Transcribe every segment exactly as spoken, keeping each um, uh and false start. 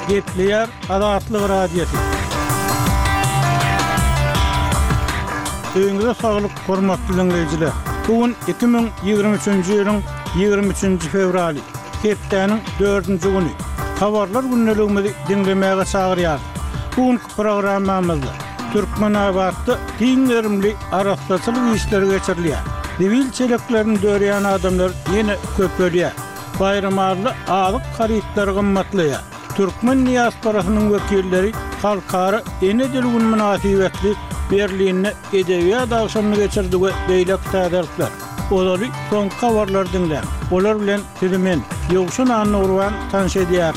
Gepleyer Azatlyk radiosu. Öňüňizde saglyk, hormatly dinleyijiler. Bugün iki bin ýygrimi üçinji ýylyň ýygrimi üçinji fevraly, hepdeniň dördünji güni. Habarlar günneligimizi dinlemäge çagyrýar. Bugünkü programmamyzda Türkmen abatda giňlerimli araççylyk işleri geçirilýär. Sivil çeleklerini döreýän adamlar ýene köpelýär. Bayramarly alyk haritler gymmatlyýar. Türkmen diasporasynyň wekilleri halkara ene dilgün münasibetli Berlinne edebiýat agşamyny geçirdige beýlek täderler. Olary soňky habarlar dinlän. Olar bilen Türkmen ýogşun anny urwan tanış edýär.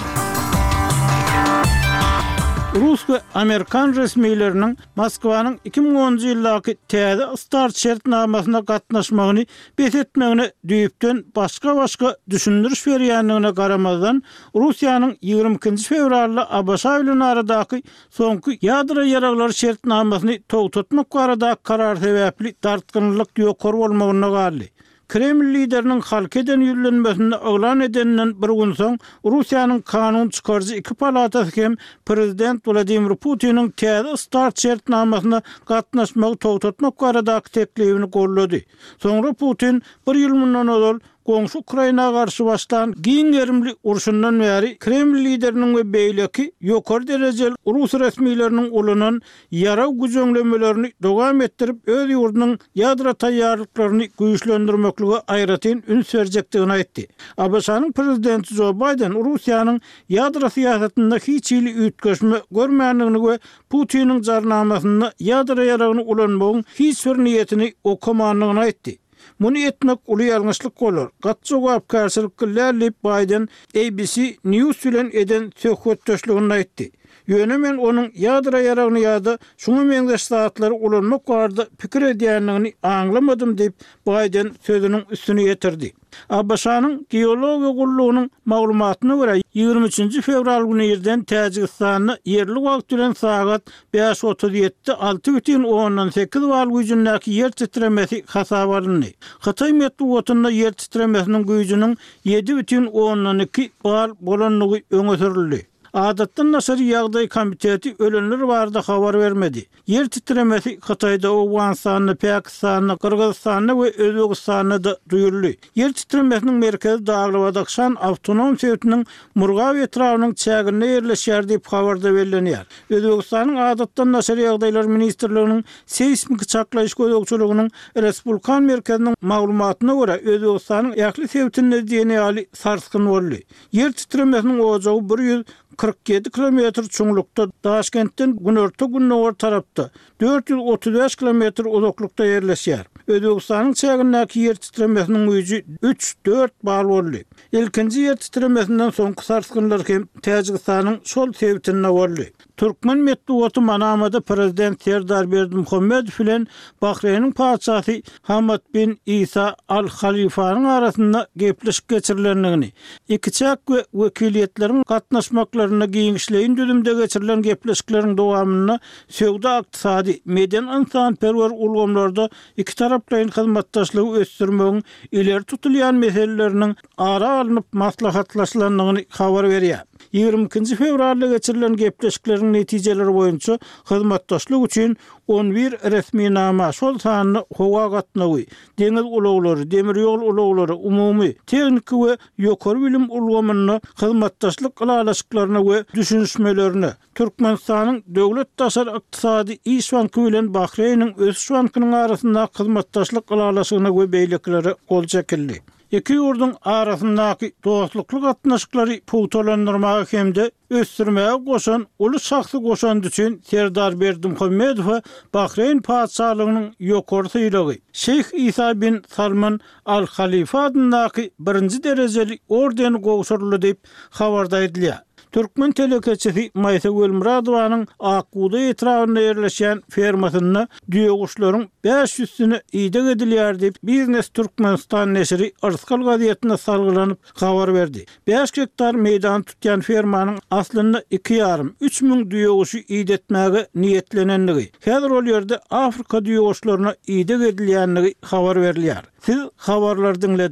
Rus ve Amerikan resmilerinin Moskvanyň iki bin onunji ýyldaky täze start şertnamasyna gatnaşmagyny betetmegine düýüpden başga-başga düşündiriş berýänligine garamazdan Russiýanyň ýygrimi ikinji fevralda A B S bilen aradaky soňky ýadro ýaraglary şertnamasyny togtatmak barada karar sebäpli tartgynlyk ýokary bolmagyna galdy. Kreml liderinin halk eden ýüllenmesinde oglan edeninden bir gün soň Russiýanyň kanun çykarjy iki palatası hem prezident Vladimir Putin'in täze start şertnamasyna gatnaşmagy togtatmak baradaky teklifini gollady. Soňra Putin bir ýyl mundan ozal Goňşy Ukraina garşy başlan giňerimli urşundan bäri Kreml lideriniň we beýleki ýokary derejeli Rus resmileriniň ulunan ýara güýçlenmelerini dowam etdirip öz ýurdunyň ýadro taýýarlyklaryny güýçlendirmekligi aýratyn ün serjekdigini aýtdy. A B S-nyň prezidenti Joe Biden Russiýanyň ýadro siýasatynda hiç ýyly üýtgeşme görmänligini we Putiniň jarnamasyna ýadro ýaragyny ulanmagyň hiç bir niýetini okamanlygyny aýtdy. Muny etmek uly ýalňyşlyk bolar. Gat jogap karşılık kılýar Biden A B C News bilen eden söhbetdeşligini aýtdy. Ýönemen onuň ýadro ýaragyny ýa-da şuňa meňdeş sahatlary ulanmak barada pikir edýänligini aňlamadym diýip Biden sözüniň üstüne ýetirdi. A B S-nyň geologiýa gullugynyň maglumatyna görä ýygrimi üçinji fevral güni ýerden Täjikistanyny ýerli wagt bilen sagat beş otuz ýedi alty бүтүn ondan sekiz bal güýjündäki ýer titremesi hasap alındy. Hatay metbuatynda ýer titremesiniň güýjüniň yedi бүтүn ondan iki bal bolanlygy öňe sürildi. Adatdan Nasır Ýagdaý Komiteti ölenler barada habar vermedi. Yer titremesi Hatayda, Awganistanyny, Pakistanyny, Kyrgyzstanyny we Özbegistanyny da duýuldy. Yer titremesiniň merkezi Dağlıbadakşan Awtonom Sowetiniň Murgaw etrawynyň çägine ýerleşýär diýip habarda berilýär. Özbegistanyň adatdan Nasır Ýagdaýlar Ministrliginiň seismik çaklaýyş gözegçiliginiň Respublikan merkeziniň maglumatyna görä Özbegistanyň ýakly Sowetine diýeni ýaly sarsgyn boldy. Yer titremesiniň ojagy bir ýüz kırk yedi kilometr çoňlukda Daşkentden günörtü günnäwär tarapda dört yüz otuz beş kilometr uzaklykda ýerleşýär. Özbegistanyň çägindäki yer titremesiniň güýji üç dört bal boldy. Ilkinji yer titremesinden soňky sarsgynlar hem Täjikistanyň şol Sowetine boldy. Türkmen metbuaty manamada prezident Serdar Berdimuhammedow bilen Bahreýnyň paçasy Hamad bin Isa al-Halifanyň arasynda gepleşik geçirilendigini, iki çak we wekiliýetleriň gatnaşmaklaryna giňişleýin düzümde geçirilen gepleşikleriň dowamyna söwda ykdysady, medan insanperwer ulgamlarda iki taraplaryň hyzmatdaşlygy ösdürmegiň ileri tutulýan meseleleriniň ara alınıp maslahatlaşylandygyny habar berýär. ýygrimi ikinji fevralda geçirilen gepleşikleriň netijeleri boýunça hyzmatdaşlyk üçin on bir resmi nama şol sanyny howa gatnagy, deňiz ulaglary, demir ýol ulaglary, umumy teknik we ýokary bilim ulgamyny hyzmatdaşlyk alalaşyklaryna we düşünüşmelerine Türkmenistanyň döwlet taşar ykdysady iş banky bilen Bahreýnyň öz bankynyň arasynda hyzmatdaşlyk alalaşygyna we beýlekleri gol çekildi. İki ýurdun arasyndaky dostlukly gatnaşyklary puwtalandyrmaga hemde ösdürmäge goşan uly şahsy goşan üçin Serdar Berdimuhammedow Bahreýn paçalygynyň ýokary syýlagy Şeyh İsa bin Salman al-Halifa adyndaky birinji derejeli ordeni gowşurly diýip habarda edilýär. Türkmen telekeçisi Maýsa Gölmuradowanyň Akguda etrawyna ýerleşýän fermasyna düýeguşlaryň beş yüzsini ýyda edilýär diýip Biznes Türkmenistan neşri Arskal gazetine salgylanyp habar berdi. beş hektar meýdan tutýan fermanyň aslynda iki ýarym üç miň düýeguşy ýyda etmäge niýetlenendigi, häzir ol ýerde Afrika düýeguşlaryna ýyda edilýänligi habar berilýär. Siz habarlardan